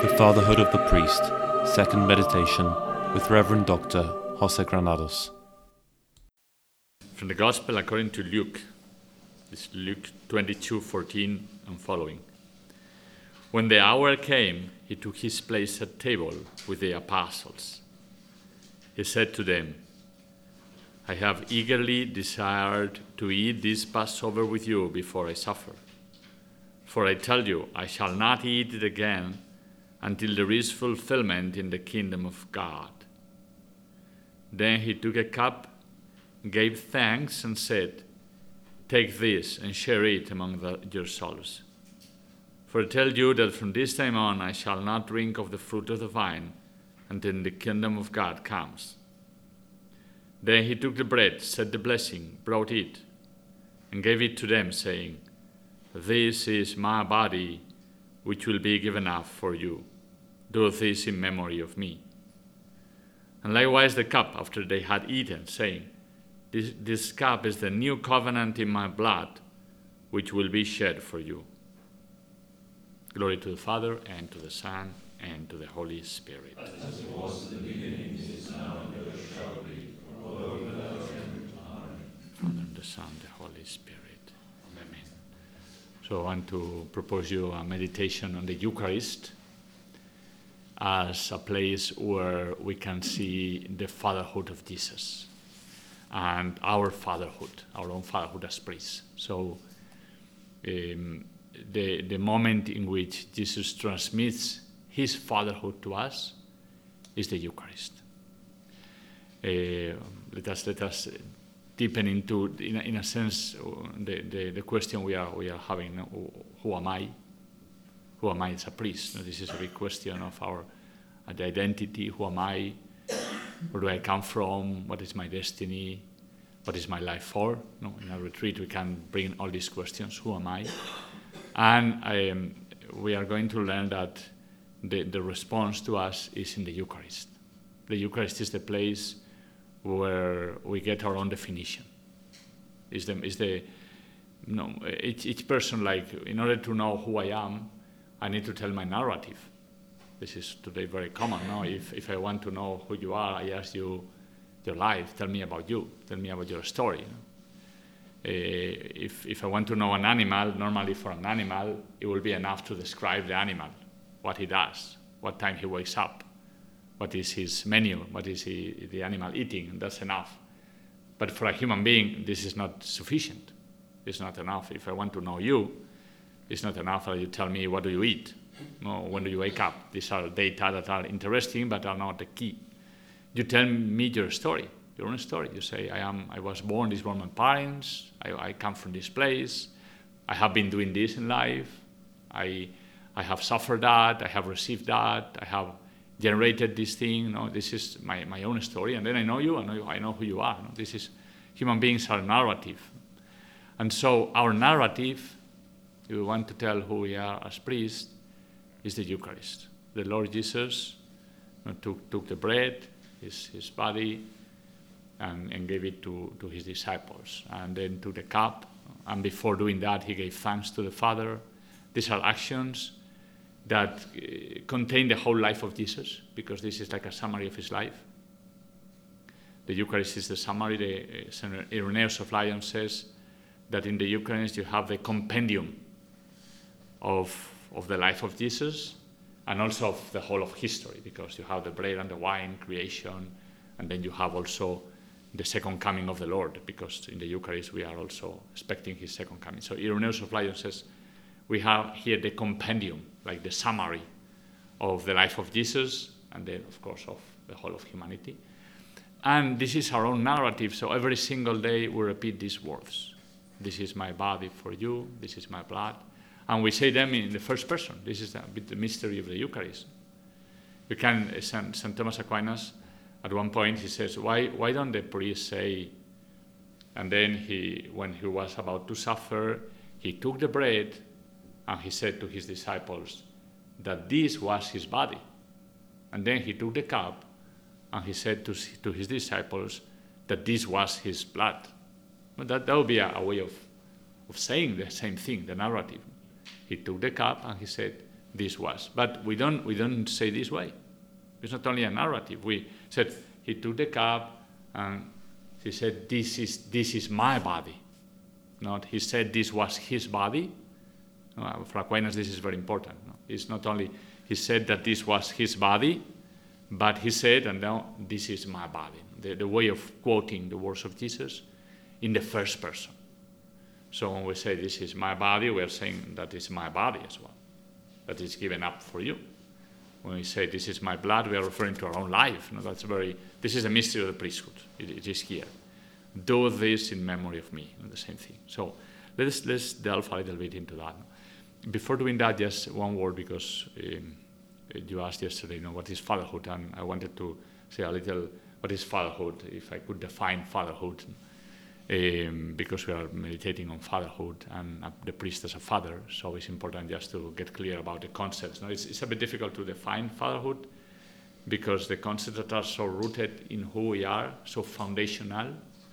The Fatherhood of the Priest, Second Meditation with Reverend Dr. Jose Granados. From the Gospel according to Luke, this is Luke 22:14 and following. When the hour came, he took his place at table with the apostles. He said to them, I have eagerly desired to eat this Passover with you before I suffer. For I tell you, I shall not eat it again until there is fulfillment in the kingdom of God. Then he took a cup, gave thanks, and said, Take this and share it among yourselves. For I tell you that from this time on I shall not drink of the fruit of the vine until the kingdom of God comes. Then he took the bread, said the blessing, broke it, and gave it to them, saying, This is my body, which will be given up for you. Do this in memory of me. And likewise the cup after they had eaten, saying, This cup is the new covenant in my blood, which will be shed for you. Glory to the Father, and to the Son, and to the Holy Spirit. As it was in the beginning, is now, and ever shall be, world without end. Amen. Father, the Son, the Holy Spirit. Amen. So I want to propose you a meditation on the Eucharist as a place where we can see the fatherhood of Jesus and our fatherhood, our own fatherhood as priests. So the moment in which Jesus transmits his fatherhood to us is the Eucharist. Let us deepen into, in a sense, the question we are having: who am I? Who am I as a priest? This is a big question of our the identity. Who am I? Where do I come from? What is my destiny? What is my life for? In a retreat we can bring all these questions. Who am I? And we are going to learn that the response to us is in the Eucharist. The Eucharist is the place where we get our own definition. Each person, like, in order to know who I am, I need to tell my narrative. This is today very common. No? If I want to know who you are, I ask you your life. Tell me about you. Tell me about your story. If I want to know an animal, normally for an animal, it will be enough to describe the animal, what he does, what time he wakes up, what is his menu, what is the animal eating, and that's enough. But for a human being, this is not sufficient. It's not enough. If I want to know you, it's not enough that you tell me what do you eat, when do you wake up. These are data that are interesting but are not the key. You tell me your story, your own story. You say, I was born this by my parents, I come from this place, I have been doing this in life, I have suffered that, I have received that, I have generated this thing. This is my own story, and then I know you, I know who you are. This is, human beings are narrative. And so our narrative, if we want to tell who we are as priests, is the Eucharist. The Lord Jesus took the bread, his body, and gave it to his disciples, and then took the cup, and before doing that he gave thanks to the Father. These are actions that contain the whole life of Jesus, because this is like a summary of his life. The Eucharist is the summary. St. Irenaeus of Lyon says that in the Eucharist you have the compendium of the life of Jesus, and also of the whole of history, because you have the bread and the wine, creation, and then you have also the second coming of the Lord, because in the Eucharist we are also expecting his second coming. So Irenaeus of Lyon says we have here the compendium, like the summary of the life of Jesus, and then of course of the whole of humanity. And this is our own narrative, so every single day we repeat these words. This is my body for you, this is my blood. And we say them in the first person. This is the mystery of the Eucharist. You can, St. Thomas Aquinas, at one point he says, why don't the priest say, and then when he was about to suffer, he took the bread and he said to his disciples that this was his body. And then he took the cup and he said to his disciples that this was his blood. But that would be a way of saying the same thing, the narrative. He took the cup and he said, this was. But we don't say this way. It's not only a narrative. We said he took the cup and he said, this is my body. Not he said this was his body. No, for Aquinas, this is very important. No? It's not only he said that this was his body, but he said, and now this is my body. The way of quoting the words of Jesus in the first person. So when we say this is my body, we are saying that it's my body as well, that is given up for you. When we say this is my blood, we are referring to our own life. No, this is a mystery of the priesthood. It is here. Do this in memory of me, the same thing. So let's delve a little bit into that. Before doing that, just one word, because you asked yesterday, what is fatherhood? And I wanted to say a little, what is fatherhood, if I could define fatherhood, because we are meditating on fatherhood and the priest as a father, so it's important just to get clear about the concepts. Now, it's a bit difficult to define fatherhood, because the concepts that are so rooted in who we are, so foundational,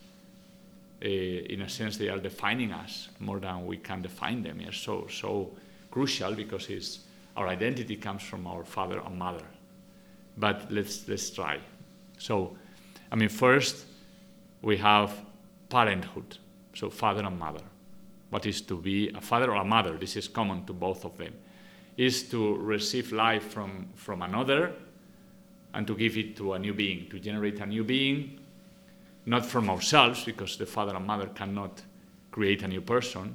in a sense they are defining us more than we can define them. They are so crucial, because our identity comes from our father and mother. But let's try. So, first we have parenthood, so father and mother. What is to be a father or a mother? This is common to both of them. Is to receive life from another and to give it to a new being, to generate a new being, not from ourselves, because the father and mother cannot create a new person,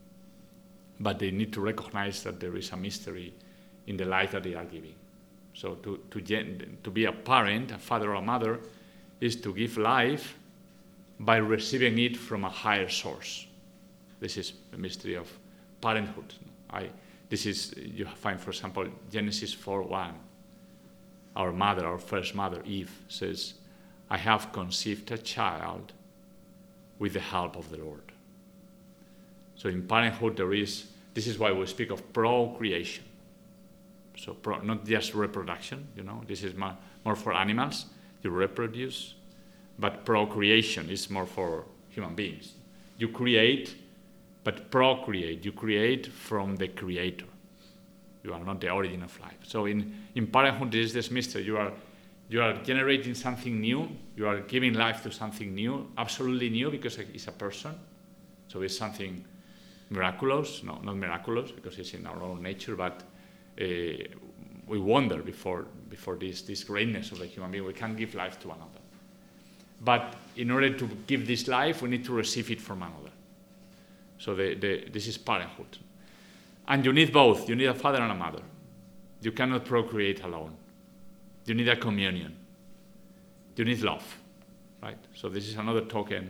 but they need to recognize that there is a mystery in the life that they are giving. So to be a parent, a father or a mother, is to give life by receiving it from a higher source. This is the mystery of parenthood. You find, for example, Genesis 4:1. Our first mother, Eve, says, I have conceived a child with the help of the Lord. So in parenthood this is why we speak of procreation. So not just reproduction, this is more for animals, you reproduce, but procreation is more for human beings. You create, but procreate. You create from the Creator. You are not the origin of life. So in parenthood, there is this mystery. You are generating something new. You are giving life to something new, absolutely new, because it's a person. So it's something miraculous. No, not miraculous, because it's in our own nature, but we wonder before this greatness of the human being. We can give life to another. But in order to give this life, we need to receive it from another. So this is parenthood. And you need both. You need a father and a mother. You cannot procreate alone. You need a communion. You need love, right? So this is another token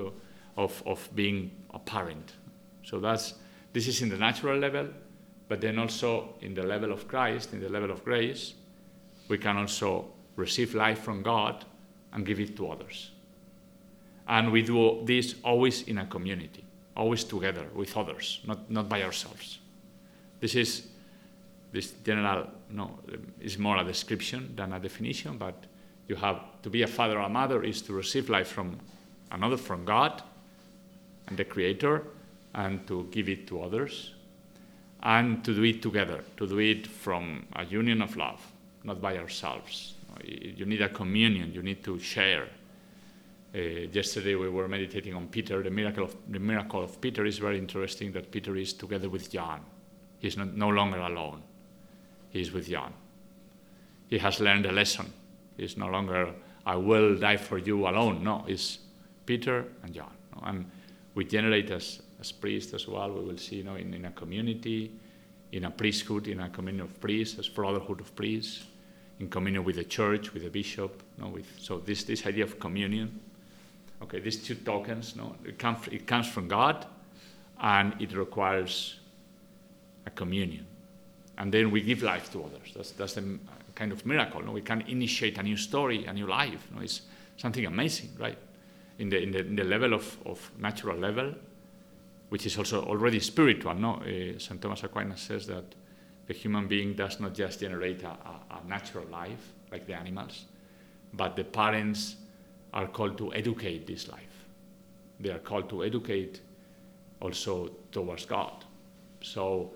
of being a parent. So this is in the natural level, but then also in the level of Christ, in the level of grace, we can also receive life from God and give it to others. And we do this always in a community, always together with others, not by ourselves. This general, is more a description than a definition, but you have to be a father or a mother is to receive life from another, from God and the Creator, and to give it to others, and to do it together, to do it from a union of love, not by ourselves. You need a communion, you need to share. Yesterday we were meditating on Peter. The miracle of Peter is very interesting, that Peter is together with John. He's no longer alone. He's with John. He has learned a lesson. He's no longer, I will die for you alone. No, it's Peter and John. And we generate as priests as well. We will see in a community, in a priesthood, in a communion of priests, as brotherhood of priests, in communion with the church, with the bishop. So this idea of communion. Okay, these two tokens, it comes from God, and it requires a communion. And then we give life to others. That's a kind of miracle. We can initiate a new story, a new life. It's something amazing, right? In the level of natural level, which is also already spiritual. St. Thomas Aquinas says that the human being does not just generate a natural life like the animals, but the parents are called to educate this life. They are called to educate also towards God. So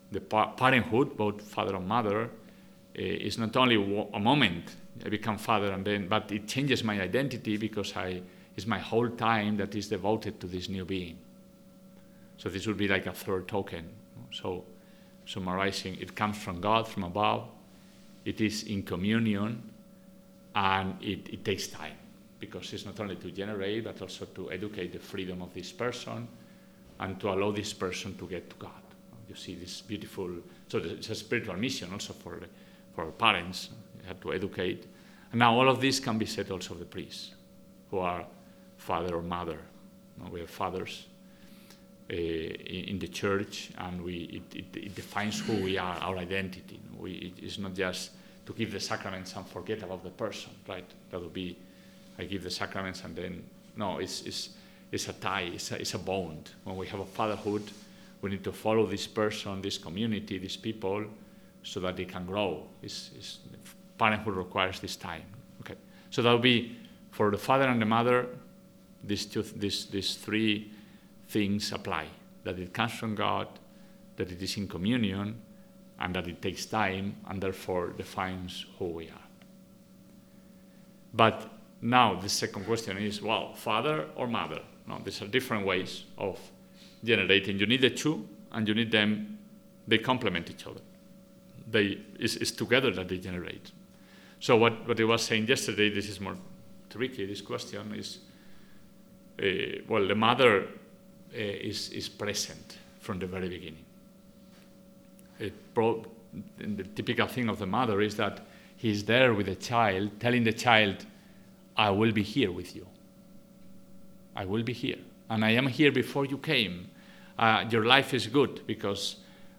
the parenthood, both father and mother, is not only a moment I become father and then, but it changes my identity because it's my whole time that is devoted to this new being. So this would be like a third token. So summarizing, it comes from God, from above. It is in communion, and it takes time because it's not only to generate, but also to educate the freedom of this person and to allow this person to get to God. You see this beautiful, so it's a spiritual mission also for our parents. You have to educate. And now all of this can be said also of the priests, who are father or mother. We are fathers in the church, and it defines who we are, our identity. It's not just to give the sacraments and forget about the person, right? That would be, I give the sacraments and then, no, it's a tie, it's a bond. When we have a fatherhood, we need to follow this person, this community, these people, so that they can grow. Parenthood requires this time. Okay, so that would be for the father and the mother. These three things apply: that it comes from God, that it is in communion, and that it takes time, and therefore defines who we are. But now the second question is: well, father or mother? No, these are different ways of generating. You need the two, and you need them. They complement each other. It's together that they generate. So what I was saying yesterday, this is more tricky. This question is, the mother is present from the very beginning. The typical thing of the mother is that he's there with the child, telling the child, I will be here with you. I will be here. And I am here before you came. Your life is good because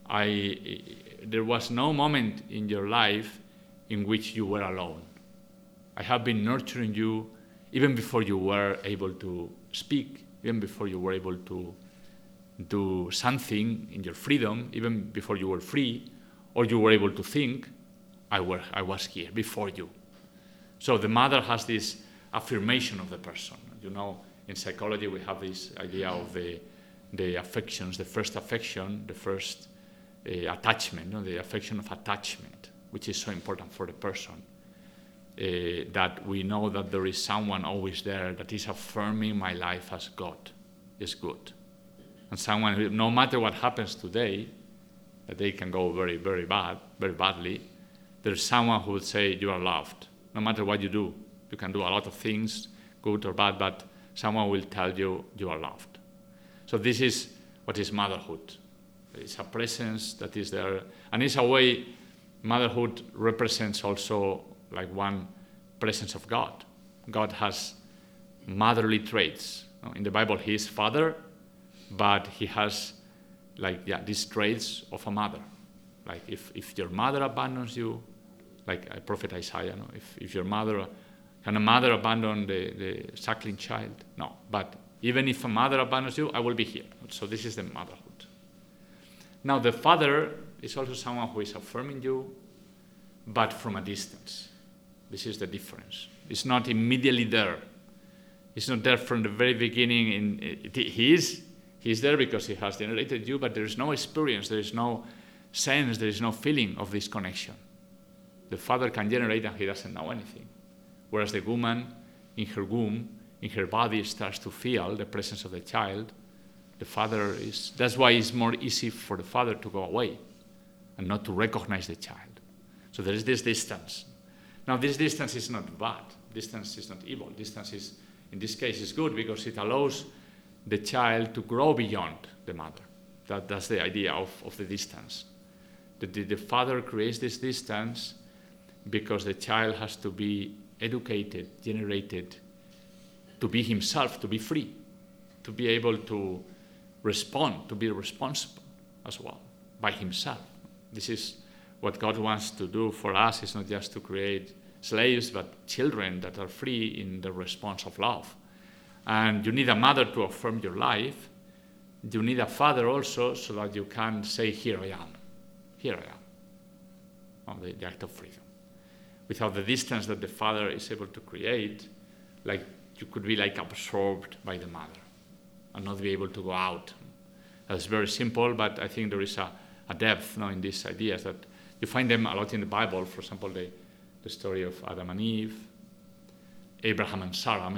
there was no moment in your life in which you were alone. I have been nurturing you even before you were able to speak, even before you were able to do something in your freedom, even before you were free, or you were able to think, I was here before you. So the mother has this affirmation of the person. You know, in psychology we have this idea of the affections, the first affection, the first attachment, the affection of attachment, which is so important for the person. That we know that there is someone always there that is affirming my life as God is good. And someone who, no matter what happens today, that they can go very, very badly, there's someone who will say you are loved. No matter what you do, you can do a lot of things, good or bad, but someone will tell you you are loved. So this is what is motherhood. It's a presence that is there. And it's a way motherhood represents also like one presence of God. God has motherly traits. In the Bible, he is father, but he has these traits of a mother. Like if your mother abandons you, like Prophet Isaiah, if your mother, can a mother abandon the suckling child? No, but even if a mother abandons you, I will be here. So this is the motherhood. Now the father is also someone who is affirming you, but from a distance. This is the difference. It's not immediately there. It's not there from the very beginning. He is there because he has generated you, but there is no experience, there is no sense, there is no feeling of this connection. The father can generate and he doesn't know anything. Whereas the woman in her womb, in her body, starts to feel the presence of the child. The father that's why it's more easy for the father to go away and not to recognize the child. So there is this distance. Now this distance is not bad. Distance is not evil. Distance is, in this case, is good because it allows the child to grow beyond the mother. That's the idea of the distance. The father creates this distance because the child has to be educated, generated, to be himself, to be free, to be able to respond, to be responsible as well by himself. This is what God wants to do for us. It's not just to create slaves, but children that are free in the response of love. And you need a mother to affirm your life. You need a father also so that you can say, here I am. Here I am. The act of freedom. Without the distance that the father is able to create, like you could be like absorbed by the mother and not be able to go out. That's very simple, but I think there is a a depth in these ideas that you find them a lot in the Bible. For example, the story of Adam and Eve, Abraham and Sarah,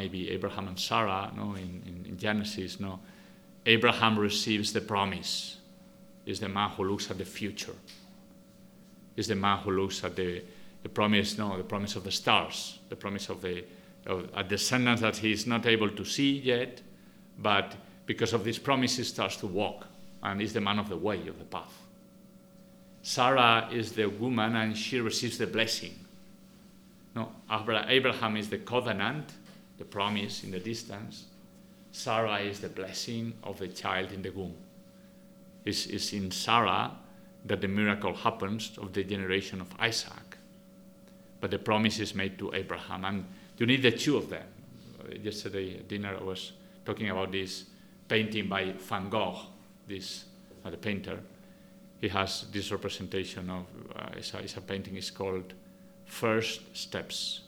in Genesis. Abraham receives the promise. Is the man who looks at the future. Is the man who looks at the promise, the promise of the stars, the promise of a descendant that he is not able to see yet, but because of this promise he starts to walk and is the man of the way, of the path. Sarah is the woman and she receives the blessing. Abraham is the covenant, the promise in the distance. Sarah is the blessing of the child in the womb. It's in Sarah that the miracle happens of the generation of Isaac. But the promise is made to Abraham, and you need the two of them. Yesterday at dinner I was talking about this painting by Van Gogh, the painter. He has this representation of, it's a painting, it's called First Steps.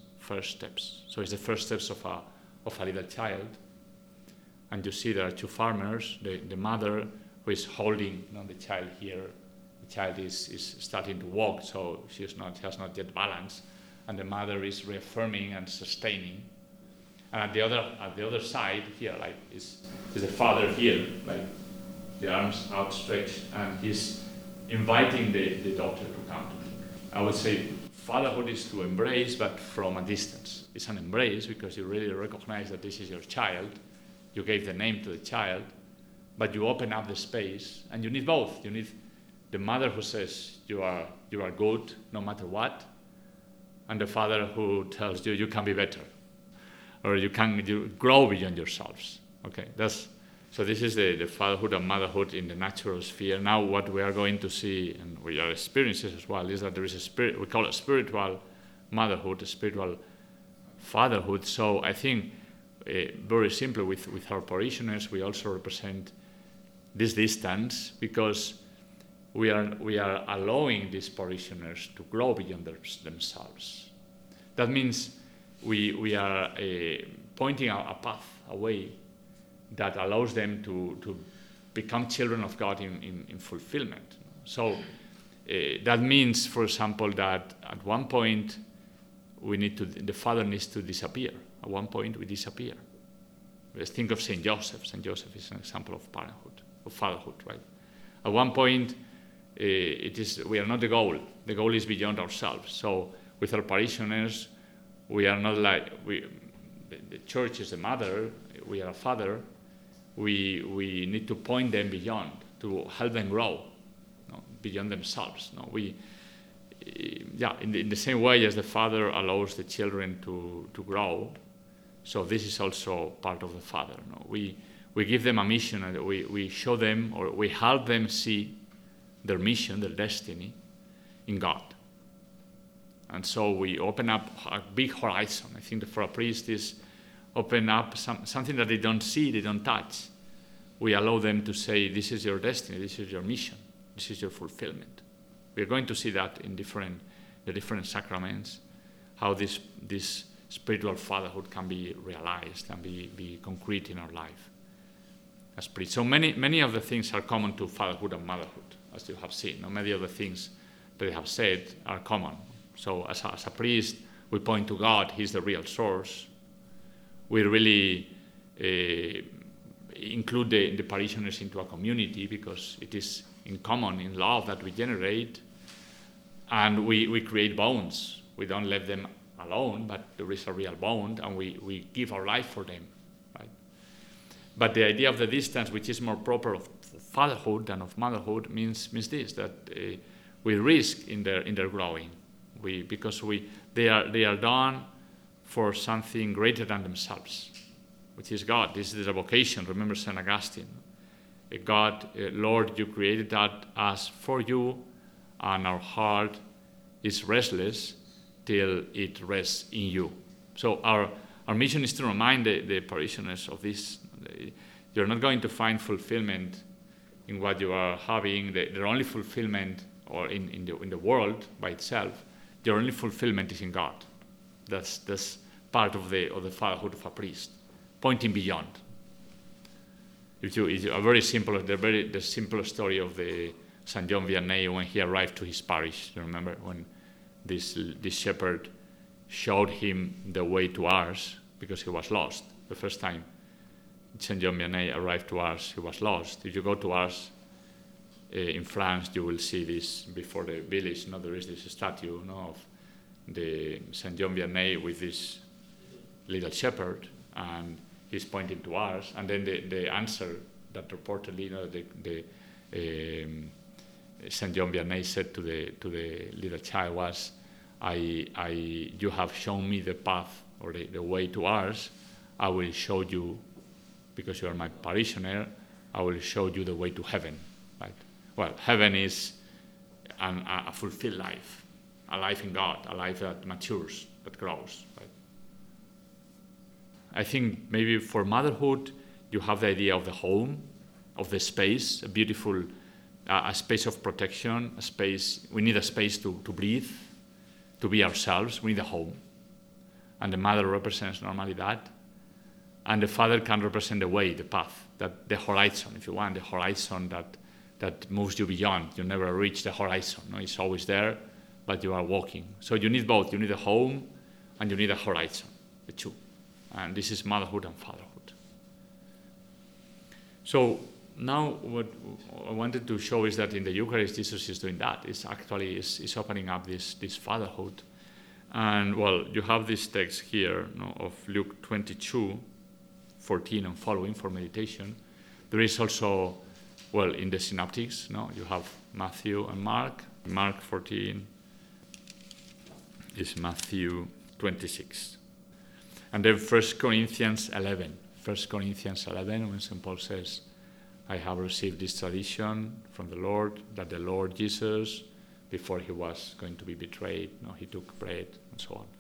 So it's the first steps of a little child. And you see there are two farmers, the mother who is holding the child here. The child is starting to walk, so she has not yet balance. And the mother is reaffirming and sustaining. And at the other side here, is the father here, the arms outstretched, and he's inviting the daughter to come to me. I would say fatherhood is to embrace, but from a distance. It's an embrace because you really recognize that this is your child. You gave the name to the child, but you open up the space, and you need both. You need the mother who says you are good no matter what, and the father who tells you can be better, or you grow beyond yourselves. Okay, so this is the fatherhood and motherhood in the natural sphere. Now what we are going to see, and we are experiencing as well, is that there is a spirit, we call it spiritual motherhood, a spiritual fatherhood. So I think very simply with our parishioners, we also represent this distance because we are allowing these parishioners to grow beyond themselves. That means we are pointing out a path, a way that allows them to become children of God in fulfillment. So that means, for example, that at one point the father needs to disappear. At one point we disappear. Let's think of Saint Joseph. Saint Joseph is an example of parenthood, of fatherhood, right? At one point we are not the goal. The goal is beyond ourselves. So with our parishioners, we are not the church is the mother, we are a father. We need to point them beyond, to help them grow, beyond themselves. In the same way as the father allows the children to grow, so this is also part of the father. We give them a mission, and we show them, or we help them see their mission, their destiny in God. And so we open up a big horizon. I think that for a priest is open up something that they don't see, they don't touch. We allow them to say, this is your destiny, this is your mission, this is your fulfillment. We're going to see that in the different sacraments, how this spiritual fatherhood can be realized and be concrete in our life as priests. So many of the things are common to fatherhood and motherhood, as you have seen. Many of the things that I have said are common. So as a priest, we point to God, He's the real source. We really include the parishioners into a community because it is in common, in love, that we generate. And we create bonds. We don't let them alone, but there is a real bond, and we give our life for them. Right? But the idea of the distance, which is more proper of fatherhood than of motherhood, means this, that we risk in their growing. Because they are done for something greater than themselves, which is God. This is the vocation. Remember St. Augustine. God, Lord, you created us for you, and our heart is restless till it rests in you. So our mission is to remind the parishioners of this. You're not going to find fulfillment in what you are having. The only fulfillment, or in the world by itself, the only fulfillment is in God. That's part of the fatherhood of a priest, pointing beyond. It's a very simple, the simple story of the St. John Vianney when he arrived to his parish. You remember when this shepherd showed him the way to Ars because he was lost. The first time St. John Vianney arrived to Ars, he was lost. If you go to Ars in France, you will see this before the village. There is this statue of the St. John Vianney with this little shepherd, and he's pointing to Ars. And then the answer that reportedly, St. John Vianney said to the little child was, you have shown me the path or the way to Ars. I will show you, because you are my parishioner, I will show you the way to heaven. Right? Well, heaven is a fulfilled life, a life in God, a life that matures, that grows. Right? I think maybe for motherhood, you have the idea of the home, of the space, a beautiful a space of protection, a space. We need a space to breathe, to be ourselves. We need a home. And the mother represents normally that. And the father can represent the way, the path, that the horizon, if you want, the horizon that moves you beyond. You never reach the horizon. No? It's always there, but you are walking. So you need both. You need a home and you need a horizon, the two. And this is motherhood and fatherhood. So now what I wanted to show is that in the Eucharist, Jesus is doing that. It's actually is opening up this fatherhood. And, well, you have this text here of Luke 22:14 and following for meditation. There is also, well, in the synoptics, you have Matthew and Mark. Mark 14 is Matthew 26. And then 1 Corinthians 11. 1 Corinthians 11, when St. Paul says, I have received this tradition from the Lord, that the Lord Jesus, before he was going to be betrayed, he took bread and so on.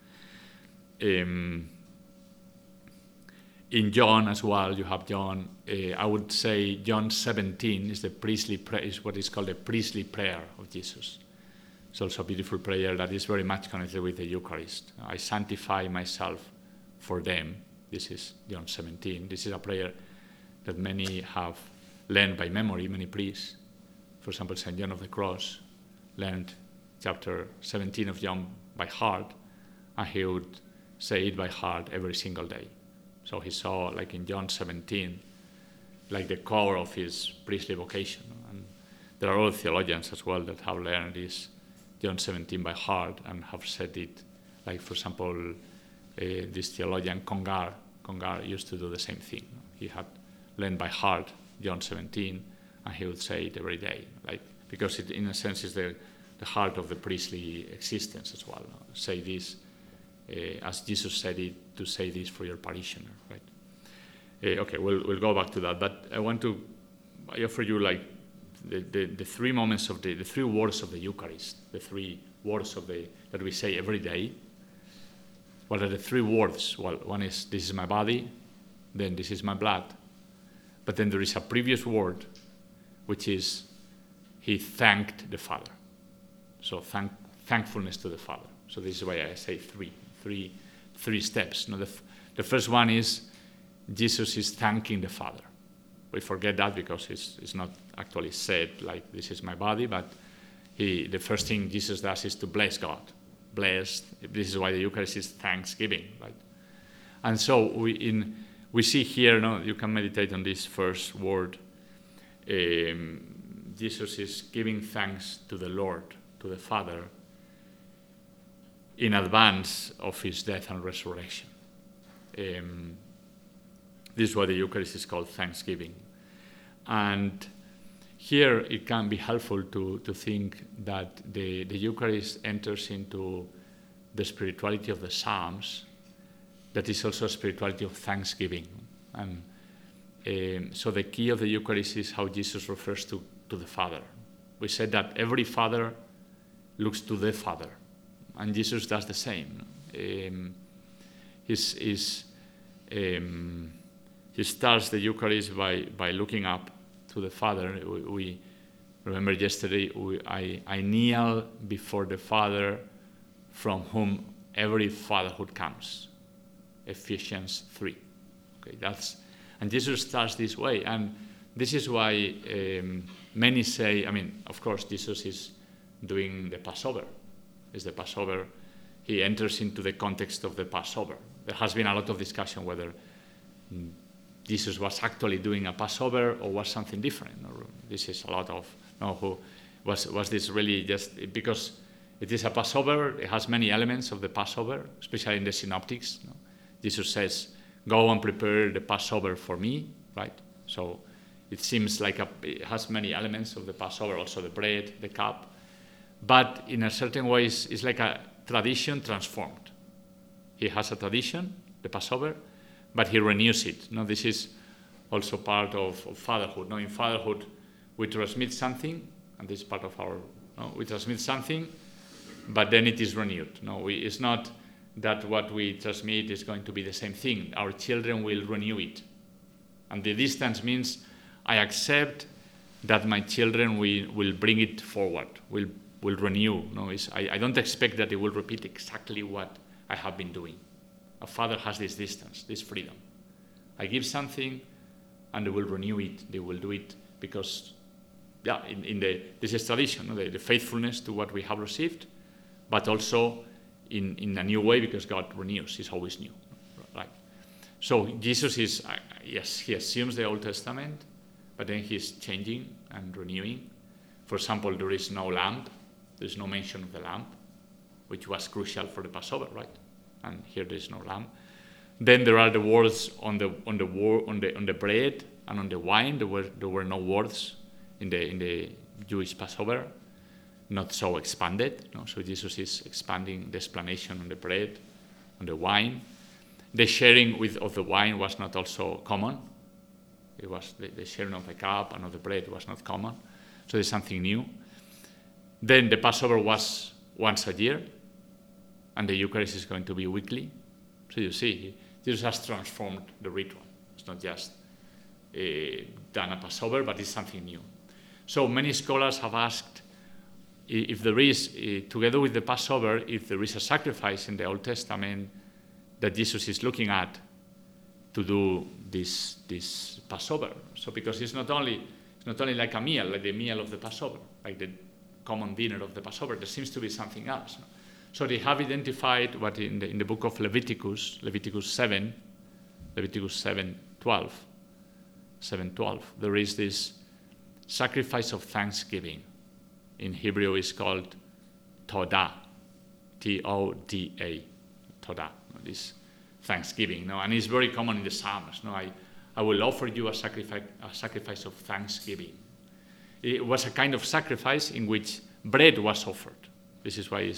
In John as well, you have John. I would say John 17 is the priestly prayer, is what is called the priestly prayer of Jesus. It's also a beautiful prayer that is very much connected with the Eucharist. I sanctify myself for them. This is John 17. This is a prayer that many have learned by memory, many priests. For example, St. John of the Cross learned chapter 17 of John by heart, and he would say it by heart every single day. So he saw, like in John 17, like the core of his priestly vocation. And there are other theologians as well that have learned this John 17 by heart and have said it, like, for example, this theologian Congar used to do the same thing. He had learned by heart John 17, and he would say it every day, like, because it, in a sense, is the heart of the priestly existence as well. Say this, as Jesus said it, to say this for your parishioner, right? Okay, we'll go back to that, but I offer you like the three moments of the three words of the Eucharist, the three words that we say every day. What are the three words? Well, one is, this is my body, then this is my blood, but then there is a previous word, which is, he thanked the Father. So thankfulness to the Father. So this is why I say three steps. The first one is, Jesus is thanking the Father. We forget that because it's not actually said like, this is my body, but the first thing Jesus does is to bless God. Blessed. This is why the Eucharist is thanksgiving, right? And so we see here, you can meditate on this first word. Jesus is giving thanks to the Lord, to the Father, in advance of his death and resurrection. This is why the Eucharist is called thanksgiving. And here it can be helpful to think that the Eucharist enters into the spirituality of the Psalms, that is also a spirituality of thanksgiving. And so the key of the Eucharist is how Jesus refers to the Father. We said that every father looks to the Father, and Jesus does the same. He starts the Eucharist by looking up to the Father. We remember yesterday, I kneel before the Father from whom every fatherhood comes. Ephesians 3. Okay, and Jesus starts this way, and this is why many say, of course, Jesus is doing the Passover. It's the Passover. He enters into the context of the Passover. There has been a lot of discussion whether Jesus was actually doing a Passover or was something different. This is a lot of, who was this really just because it is a Passover, it has many elements of the Passover, especially in the synoptics. Jesus says, go and prepare the Passover for me, right? So it seems like it has many elements of the Passover, also the bread, the cup. But in a certain way, it's like a tradition transformed. He has a tradition, the Passover, but he renews it. This is also part of fatherhood. In fatherhood, we transmit something, and this is part of our, we transmit something, but then it is renewed. It's not that what we transmit is going to be the same thing. Our children will renew it. And the distance means I accept that my children will bring it forward, will renew. I don't expect that they will repeat exactly what I have been doing. A father has this distance, this freedom. I give something, and they will renew it. They will do it because, this is tradition, the faithfulness to what we have received, but also in a new way because God renews. He's always new, right? So Jesus is, yes, he assumes the Old Testament, but then he's changing and renewing. For example, there is no lamb. There's no mention of the lamb, which was crucial for the Passover, right? And here there is no lamb. Then there are the words on the bread and on the wine. There were no words in the Jewish Passover, not so expanded. So Jesus is expanding the explanation on the bread, on the wine. The sharing of the wine was not also common. It was the sharing of the cup and of the bread was not common. So there's something new. Then the Passover was once a year, and the Eucharist is going to be weekly. So you see, Jesus has transformed the ritual. It's not just done a Passover, but it's something new. So many scholars have asked if there is, together with the Passover, if there is a sacrifice in the Old Testament that Jesus is looking at to do this Passover. So because it's not only like a meal, like the meal of the Passover, like the common dinner of the Passover. There seems to be something else. So they have identified what in the book of Leviticus 7:12, there is this sacrifice of thanksgiving. In Hebrew is called Todah, T-O-D-A, Todah, this thanksgiving. And it's very common in the Psalms. I will offer you a sacrifice of thanksgiving. It was a kind of sacrifice in which bread was offered. This is why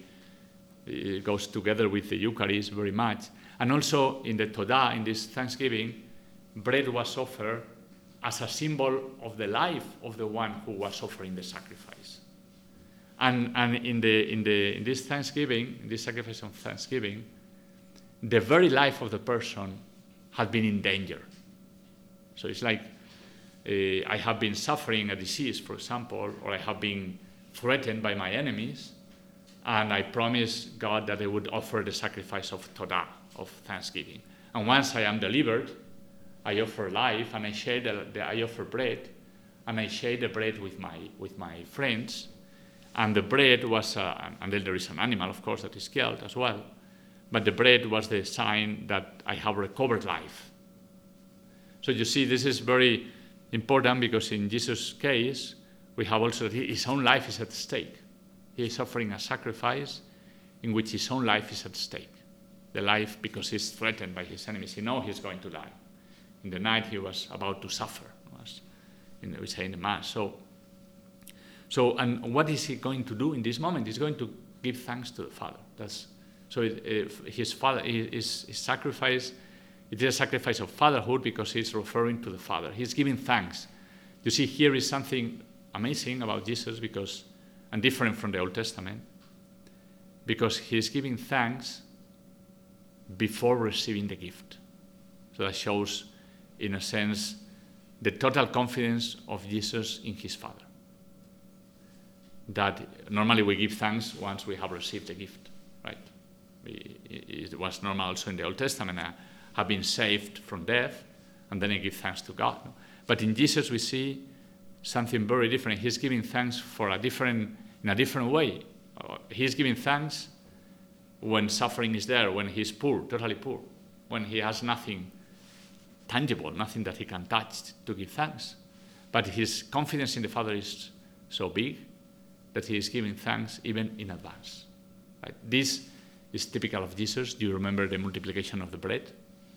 it goes together with the Eucharist very much. And also in the Todah, in this Thanksgiving, bread was offered as a symbol of the life of the one who was offering the sacrifice. And in this Thanksgiving, in this sacrifice of Thanksgiving, the very life of the person had been in danger. So it's like I have been suffering a disease, for example, or I have been threatened by my enemies, and I promised God that I would offer the sacrifice of Todah, of thanksgiving. And once I am delivered, I offer life, and I offer bread, and I share the bread with my friends. And the bread was, and then there is an animal, of course, that is killed as well. But the bread was the sign that I have recovered life. So you see, this is very important because in Jesus' case, we have also that his own life is at stake. He is offering a sacrifice in which his own life is at stake. The life because he's threatened by his enemies. He knows he's going to die. In the night he was about to suffer, we say in the Mass. So, and what is he going to do in this moment? He's going to give thanks to the Father. His sacrifice, it is a sacrifice of fatherhood because he's referring to the Father. He's giving thanks. You see, here is something amazing about Jesus and different from the Old Testament, because he's giving thanks before receiving the gift. So that shows, in a sense, the total confidence of Jesus in his Father. That normally we give thanks once we have received the gift, right? It was normal also in the Old Testament. Have been saved from death, and then I give thanks to God. But in Jesus we see something very different. He's giving thanks in a different way. He's giving thanks when suffering is there, when he's poor, totally poor, when he has nothing tangible, nothing that he can touch to give thanks. But his confidence in the Father is so big that he is giving thanks even in advance. Right? This is typical of Jesus. Do you remember the multiplication of the bread?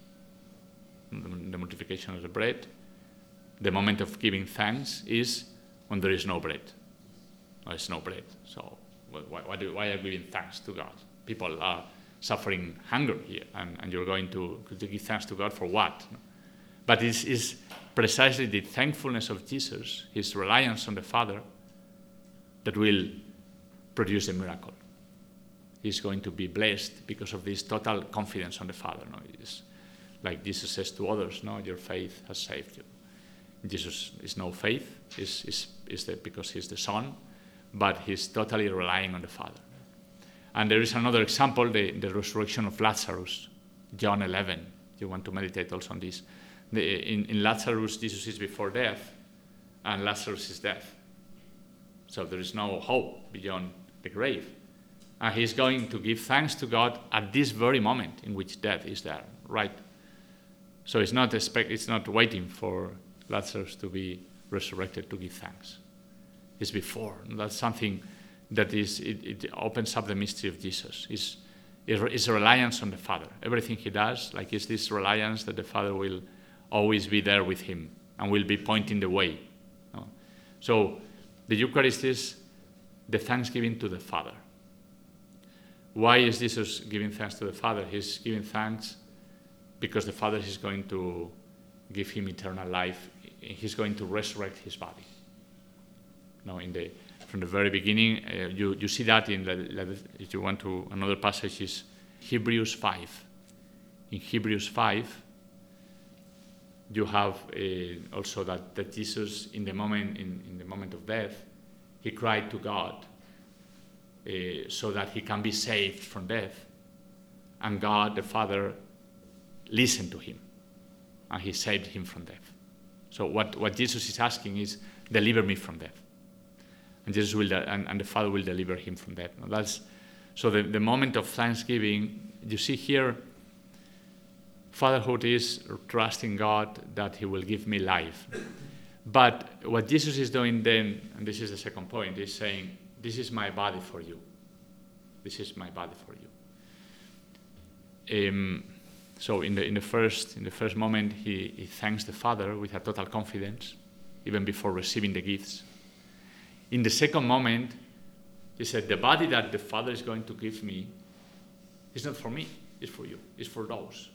The multiplication of the bread. The moment of giving thanks is when there is no bread. There's no bread. So why are you giving thanks to God? People are suffering hunger here, and you're going to give thanks to God for what? But it is precisely the thankfulness of Jesus, his reliance on the Father, that will produce the miracle. He's going to be blessed because of this total confidence on the Father. No? It's like Jesus says to others, no, your faith has saved you. Jesus is no faith, because he's the Son, but he's totally relying on the Father. And there is another example, the resurrection of Lazarus, John 11. You want to meditate also on this. In Lazarus, Jesus is before death, and Lazarus is dead. So there is no hope beyond the grave. And he's going to give thanks to God at this very moment in which death is there, right? So it's not waiting for Lazarus to be resurrected to give thanks. It's before. That's something that it opens up the mystery of Jesus. It's a reliance on the Father. Everything he does, is this reliance that the Father will always be there with him and will be pointing the way. No? So the Eucharist is the thanksgiving to the Father. Why is Jesus giving thanks to the Father? He's giving thanks because the Father is going to give him eternal life. He's going to resurrect his body. No, from the very beginning, you see that if you want to, another passage is Hebrews 5. In Hebrews 5, you have also that Jesus, in the moment of death, he cried to God so that he can be saved from death. And God, the Father, listened to him, and he saved him from death. So what Jesus is asking is, deliver me from death. And Jesus will, and the Father will deliver him from death. So the moment of thanksgiving, you see here, fatherhood is trusting God that he will give me life. But what Jesus is doing then, and this is the second point, is saying, this is my body for you. This is my body for you. So in the first moment, he thanks the Father with a total confidence, even before receiving the gifts. In the second moment, he said, the body that the Father is going to give me is not for me, it's for you, it's for those.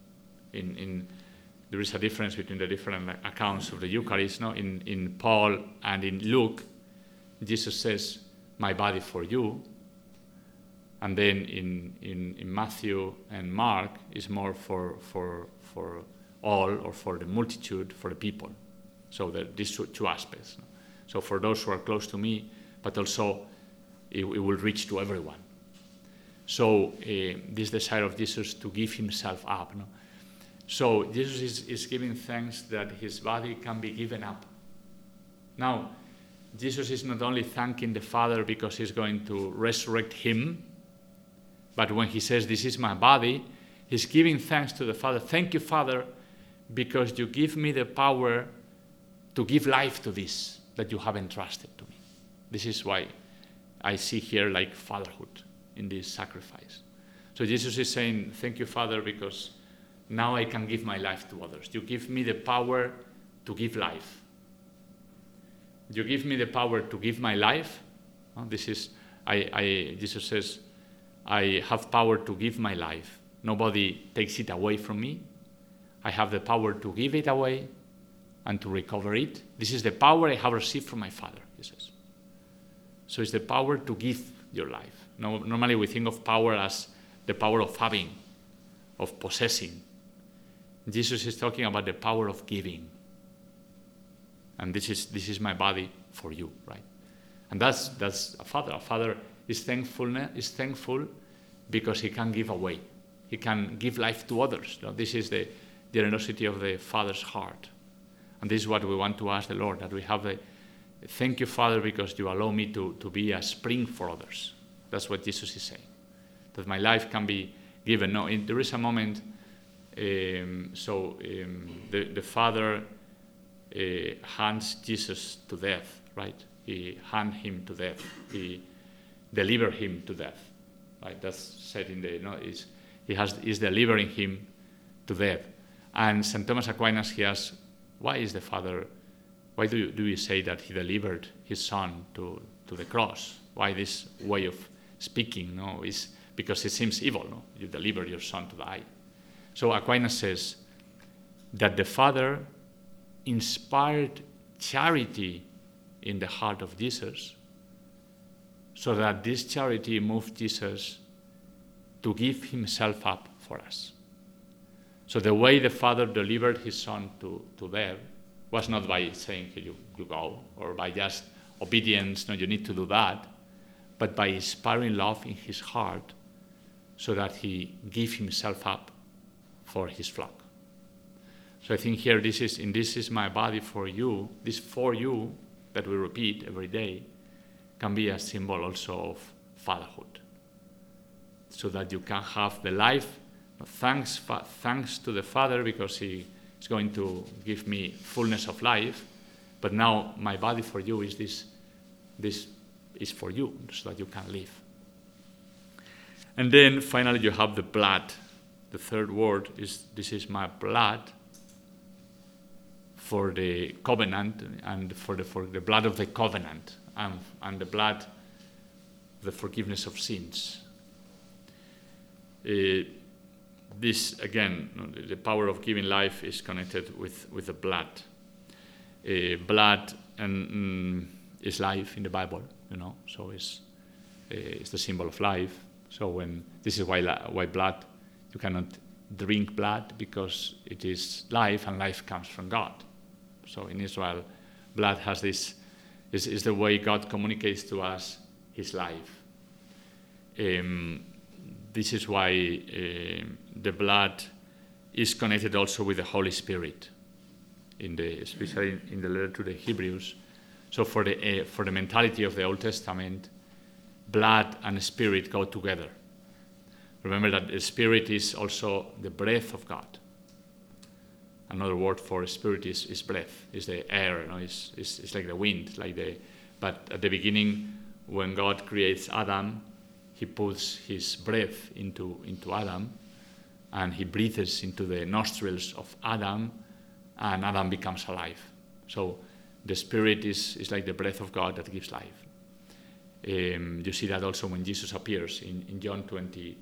There is a difference between the different accounts of the Eucharist. No? In Paul and in Luke, Jesus says, my body for you. And then in Matthew and Mark, is more for all, or for the multitude, for the people. So these two aspects. No? So for those who are close to me, but also it will reach to everyone. So this desire of Jesus to give himself up. No? So Jesus is giving thanks that his body can be given up. Now, Jesus is not only thanking the Father because he's going to resurrect him, but when he says, this is my body, he's giving thanks to the Father. Thank you, Father, because you give me the power to give life to this that you have entrusted to me. This is why I see here like fatherhood in this sacrifice. So Jesus is saying, thank you, Father, because now I can give my life to others. You give me the power to give life. You give me the power to give my life. Jesus says, I have power to give my life. Nobody takes it away from me. I have the power to give it away and to recover it. This is the power I have received from my Father, he says. So it's the power to give your life. Normally we think of power as the power of having, of possessing. Jesus is talking about the power of giving. And this is my body for you, right? And that's a father. A father is thankful because he can give away. He can give life to others. This is the generosity of the Father's heart. And this is what we want to ask the Lord, that we have Thank you, Father, because you allow me to be a spring for others. That's what Jesus is saying. That my life can be given. No, there is a moment, the Father hands Jesus to death, right? He hands him to death. He delivered him to death, right? That's said in the, he's delivering him to death. And St. Thomas Aquinas, he asks, why do you say that he delivered his son to the cross? Why this way of speaking? No, is because it seems evil. No, you deliver your son to die. So Aquinas says that the Father inspired charity in the heart of Jesus, so that this charity moved Jesus to give himself up for us. So the way the Father delivered his son to death was not by saying, "Here you go," or by just obedience, no, you need to do that, but by inspiring love in his heart, so that he gave himself up for his flock. So I think here, this is my body for you. This "for you" that we repeat every day can be a symbol also of fatherhood, so that you can have the life. Thanks to the Father, because he is going to give me fullness of life. But now my body for you is this is for you, so that you can live. And then finally you have the blood. The third word is, this is my blood for the covenant, and for the blood of the covenant, and the blood, the forgiveness of sins. This, again, the power of giving life is connected with the blood. Blood is life in the Bible, so it's the symbol of life. So this is why blood, you cannot drink blood, because it is life, and life comes from God. So in Israel, blood has this, is the way God communicates to us his life. This is why the blood is connected also with the Holy Spirit, especially in the letter to the Hebrews. So for the mentality of the Old Testament, blood and spirit go together. Remember that the spirit is also the breath of God. Another word for spirit is breath, is the air. It's like the wind, but at the beginning, when God creates Adam, he puts his breath into Adam, and he breathes into the nostrils of Adam, and Adam becomes alive. So the Spirit is like the breath of God that gives life. You see that also when Jesus appears in John 20,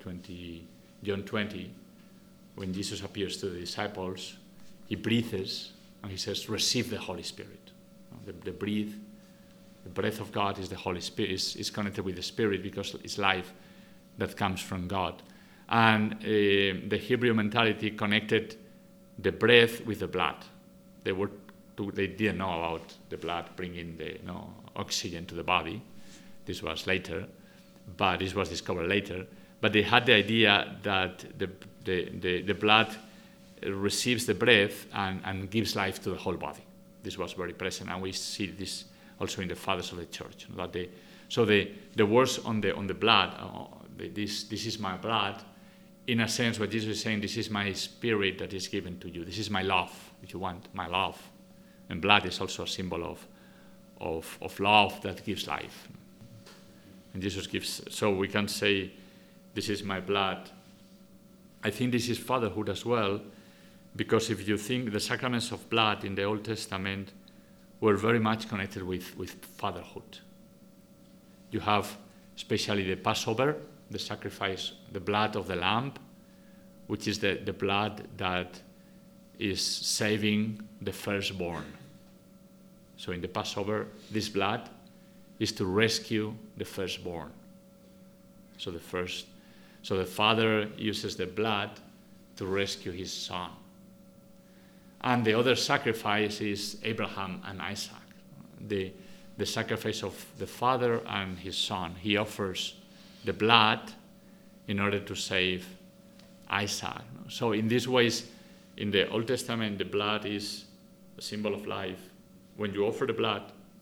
when Jesus appears to the disciples, he breathes and he says, "Receive the Holy Spirit." The breath of God is the Holy Spirit, is connected with the Spirit, because it's life that comes from God. And the Hebrew mentality connected the breath with the blood. They didn't know about the blood bringing the oxygen to the body. This was later, but this was discovered later. But they had the idea that the blood receives the breath and gives life to the whole body. This was very present, and we see this also in the fathers of the church. So the words on the blood, this is my blood. In a sense, what Jesus is saying, this is my spirit that is given to you. This is my love, if you want, my love. And blood is also a symbol of love that gives life. And Jesus gives, so we can say, this is my blood. I think this is fatherhood as well, because if you think the sacraments of blood in the Old Testament were very much connected with fatherhood. You have especially the Passover, the sacrifice, the blood of the lamb, which is the blood that is saving the firstborn. So in the Passover, this blood is to rescue the firstborn. So the father uses the blood to rescue his son. And the other sacrifice is Abraham and Isaac, the sacrifice of the father and his son. He offers the blood in order to save Isaac. So in these ways, in the Old Testament, the blood is a symbol of life. When you offer the blood,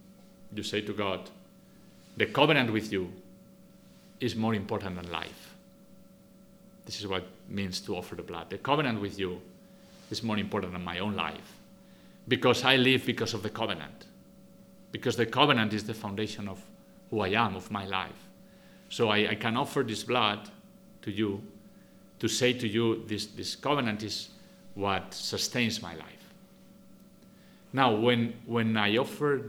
You say to God, the covenant with you is more important than life. This is what it means to offer the blood. The covenant with you is more important than my own life, because I live because of the covenant, because the covenant is the foundation of who I am, of my life. So I can offer this blood to you to say to you, this covenant is what sustains my life. Now, when I offer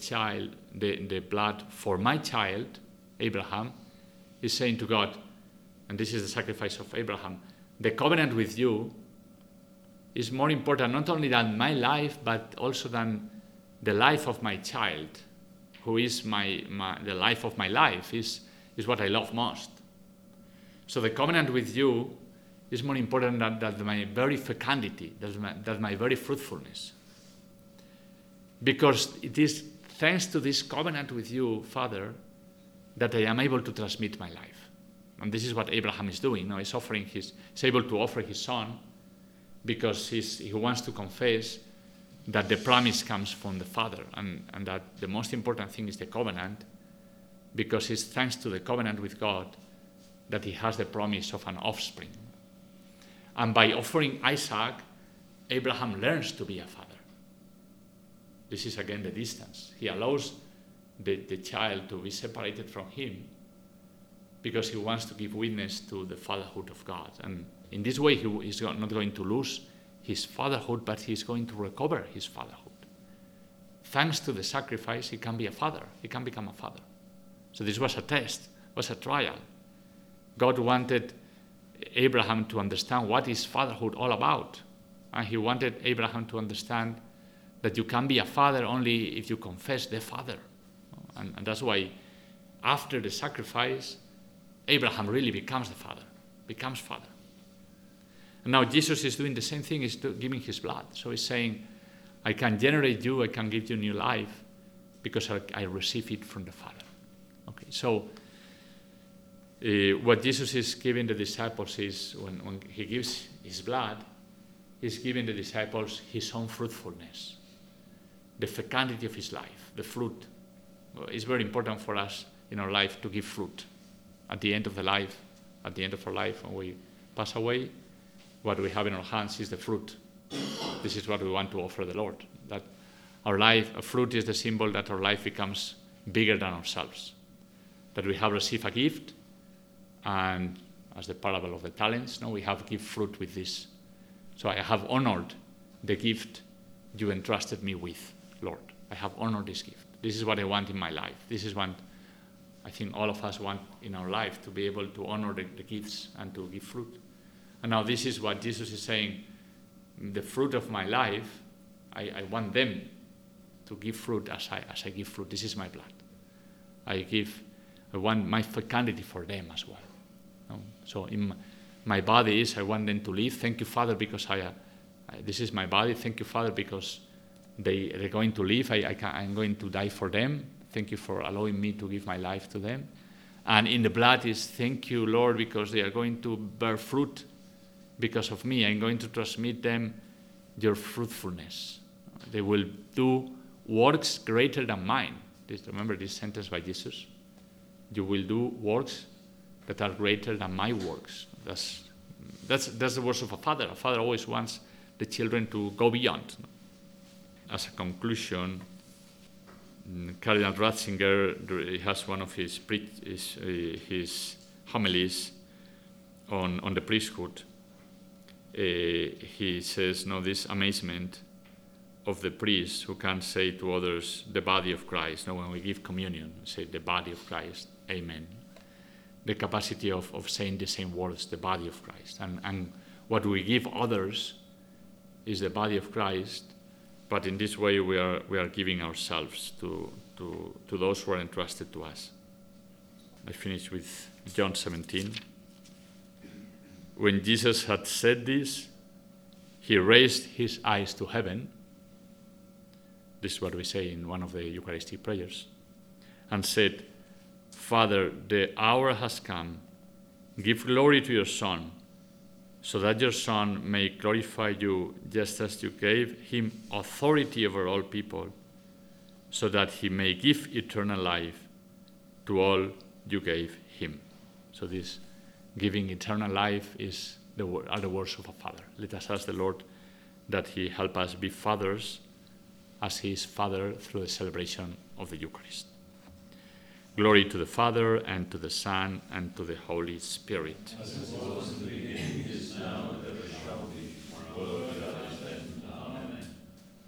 the blood for my child, Abraham, is saying to God, and this is the sacrifice of Abraham, the covenant with you is more important not only than my life, but also than the life of my child, who is the life of my life, is what I love most. So the covenant with you is more important than my very fecundity, than my very fruitfulness. Because it is thanks to this covenant with you, Father, that I am able to transmit my life. And this is what Abraham is doing. Now he's able to offer his son because he wants to confess that the promise comes from the Father, and that the most important thing is the covenant, because it's thanks to the covenant with God that he has the promise of an offspring. And by offering Isaac, Abraham learns to be a father. This is again the distance. He allows the child to be separated from him because he wants to give witness to the fatherhood of God. And in this way, he is not going to lose his fatherhood, but he is going to recover his fatherhood. Thanks to the sacrifice, he can be a father. He can become a father. So this was a test, was a trial. God wanted Abraham to understand what is fatherhood all about. And he wanted Abraham to understand that you can be a father only if you confess the Father. And that's why after the sacrifice, Abraham really becomes the father, becomes father. And now Jesus is doing the same thing, he's giving his blood. So he's saying, I can generate you, I can give you new life because I receive it from the Father. Okay, so what Jesus is giving the disciples is, when he gives his blood, he's giving the disciples his own fruitfulness, the fecundity of his life, the fruit. It's very important for us in our life to give fruit. At the end of our life, when we pass away, what we have in our hands is the fruit. This is what we want to offer the Lord. That our life, a fruit is the symbol that our life becomes bigger than ourselves. That we have received a gift, and as the parable of the talents, we have give fruit with this. So I have honored the gift you entrusted me with, Lord. I have honored this gift. This is what I want in my life. This is what I think all of us want in our life, to be able to honor the gifts and to give fruit. And now this is what Jesus is saying. The fruit of my life, I want them to give fruit as I give fruit. This is my blood. I want my fecundity for them as well. So in my body I want them to live. Thank you, Father, because this is my body. Thank you, Father, because they're going to live. I'm going to die for them. Thank you for allowing me to give my life to them. And in the blood is thank you, Lord, because they are going to bear fruit because of me. I'm going to transmit them your fruitfulness. They will do works greater than mine. Remember this sentence by Jesus? You will do works that are greater than my works. That's the words of a father. A father always wants the children to go beyond. As a conclusion, Cardinal Ratzinger has one of his homilies on the priesthood. He says, this amazement of the priest who can say to others, the body of Christ. When we give communion, say the body of Christ, amen. The capacity of saying the same words, the body of Christ. And what we give others is the body of Christ, but in this way we are giving ourselves to those who are entrusted to us. I finish with John 17. When Jesus had said this, he raised his eyes to heaven. This is what we say in one of the Eucharistic prayers, and said, Father, the hour has come. Give glory to your Son, so that your Son may glorify you, just as you gave him authority over all people, so that he may give eternal life to all you gave him. So this giving eternal life are the words of a father. Let us ask the Lord that he help us be fathers as he is Father through the celebration of the Eucharist. Glory to the Father, and to the Son, and to the Holy Spirit. As it was in the beginning, is now, and ever shall be, world without end.